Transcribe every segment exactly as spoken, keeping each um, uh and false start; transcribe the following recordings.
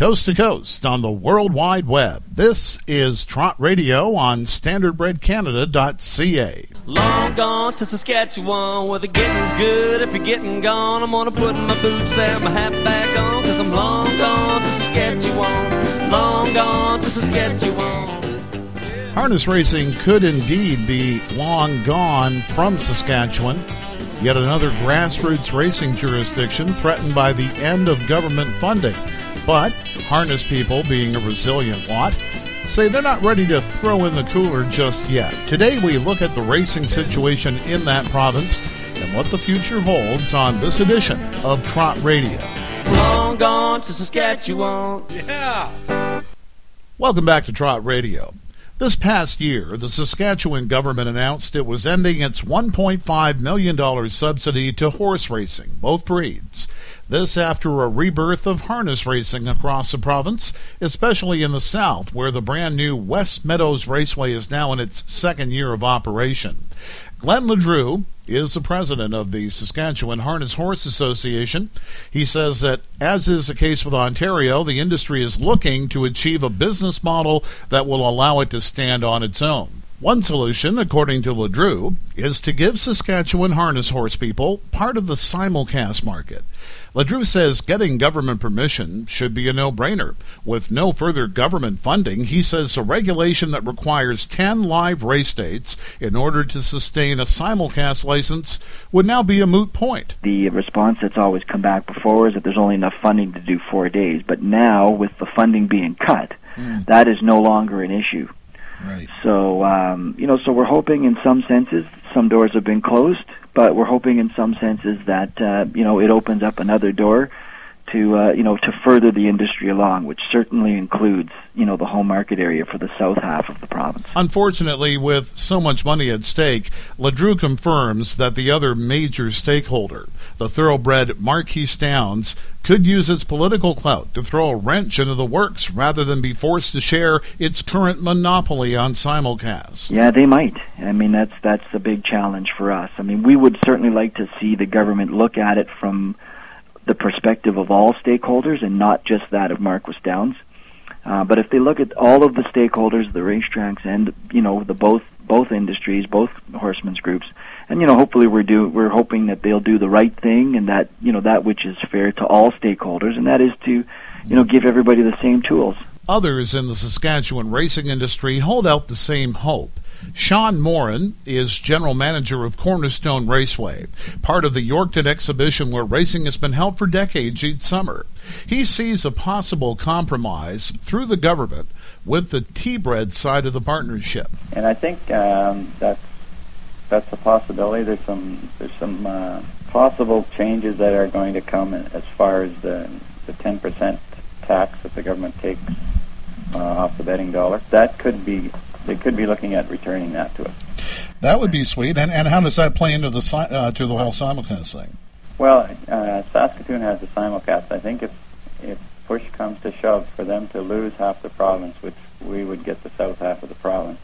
coast to coast on the World Wide Web. This is Trot Radio on standard bred canada dot c a. Long gone to Saskatchewan, where the getting's good. If you're getting gone, I'm gonna put my boots and my hat back on, cause I'm long gone to Saskatchewan, long gone to Saskatchewan. Harness racing could indeed be long gone from Saskatchewan. Yet another grassroots racing jurisdiction threatened by the end of government funding. But harness people, being a resilient lot, say they're not ready to throw in the cooler just yet. Today we look at the racing situation in that province and what the future holds on this edition of Trot Radio. Long gone to Saskatchewan. Yeah. Welcome back to Trot Radio. This past year, the Saskatchewan government announced it was ending its one point five million dollars subsidy to horse racing, both breeds. This after a rebirth of harness racing across the province, especially in the south, where the brand new West Meadows Raceway is now in its second year of operation. Glenn LeDrew is the president of the Saskatchewan Harness Horse Association. He says that, as is the case with Ontario, the industry is looking to achieve a business model that will allow it to stand on its own. One solution, according to LeDrew, is to give Saskatchewan harness horse people part of the simulcast market. LeDrew says getting government permission should be a no-brainer. With no further government funding, he says a regulation that requires ten live race dates in order to sustain a simulcast license would now be a moot point. The response that's always come back before is that there's only enough funding to do four days. But now, with the funding being cut, mm. that is no longer an issue. Right. So, um, you know, so we're hoping in some senses, some doors have been closed, but we're hoping in some senses that, uh, you know, it opens up another door to, uh, you know, to further the industry along, which certainly includes, you know, the home market area for the south half of the province. Unfortunately, with so much money at stake, LeDrew confirms that the other major stakeholder, the thoroughbred Marquis Downs, could use its political clout to throw a wrench into the works rather than be forced to share its current monopoly on simulcasts. Yeah, they might. I mean, that's that's a big challenge for us. I mean, we would certainly like to see the government look at it from the perspective of all stakeholders and not just that of Marquis Downs. Uh, but if they look at all of the stakeholders, the racetracks, and you know the both both industries, both horsemen's groups, and you know hopefully we're do we're hoping that they'll do the right thing and that you know that which is fair to all stakeholders, and that is to you know give everybody the same tools. Others in the Saskatchewan racing industry hold out the same hope. Sean Morin is general manager of Cornerstone Raceway, part of the Yorkton exhibition where racing has been held for decades each summer. He sees a possible compromise through the government with the T-bred side of the partnership. And I think um, that's that's a possibility. There's some there's some uh, possible changes that are going to come as far as the the ten percent tax that the government takes uh, off the betting dollar. That could be. They could be looking at returning that to us. That would be sweet. And and how does that play into the uh, to the whole simulcast thing? Well, uh, Saskatoon has a simulcast. I think if if push comes to shove for them to lose half the province, which we would get the south half of the province,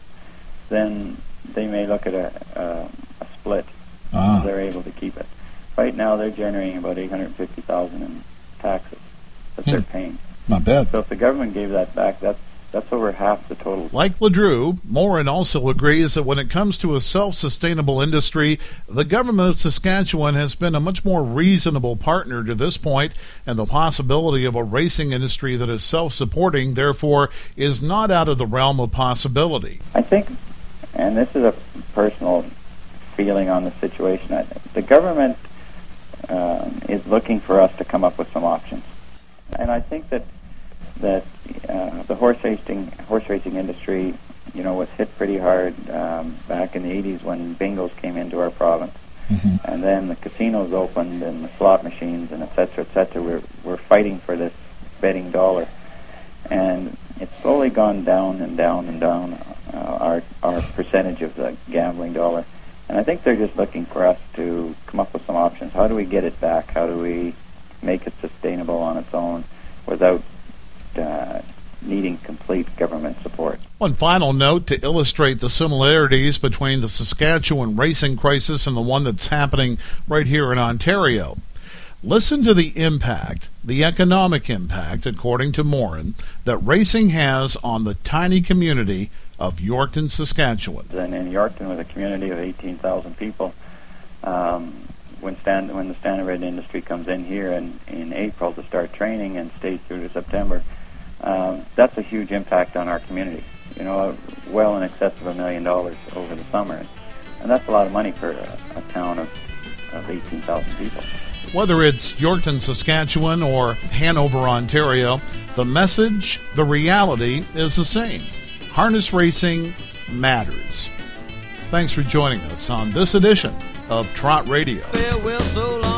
then they may look at a, a, a split ah. if they're able to keep it. Right now, they're generating about eight hundred fifty thousand dollars in taxes that hmm. they're paying. Not bad. So if the government gave that back, that's That's over half the total. Like LeDrew, Morin also agrees that when it comes to a self-sustainable industry, the government of Saskatchewan has been a much more reasonable partner to this point, and the possibility of a racing industry that is self-supporting, therefore, is not out of the realm of possibility. I think, and this is a personal feeling on the situation, I think, the government um, is looking for us to come up with some options. And I think that that uh, the horse racing horse racing industry, you know, was hit pretty hard um, back in the eighties when bingos came into our province, mm-hmm. and then the casinos opened and the slot machines and et cetera, et cetera. We're we're fighting for this betting dollar, and it's slowly gone down and down and down uh, our our percentage of the gambling dollar. And I think they're just looking for us to come up with some options. How do we get it back? How do we make it sustainable on its own without Uh, needing complete government support. One final note to illustrate the similarities between the Saskatchewan racing crisis and the one that's happening right here in Ontario. Listen to the impact, the economic impact, according to Morin, that racing has on the tiny community of Yorkton, Saskatchewan. And in Yorkton, with a community of eighteen thousand people, um, when stand when the standardbred industry comes in here in, in April to start training and stays through to September, um, that's a huge impact on our community. You know, well in excess of a million dollars over the summer, and that's a lot of money for a, a town of, of eighteen thousand people. Whether it's Yorkton, Saskatchewan, or Hanover, Ontario, the message, the reality is the same. Harness racing matters. Thanks for joining us on this edition of Trot Radio. Farewell, so long.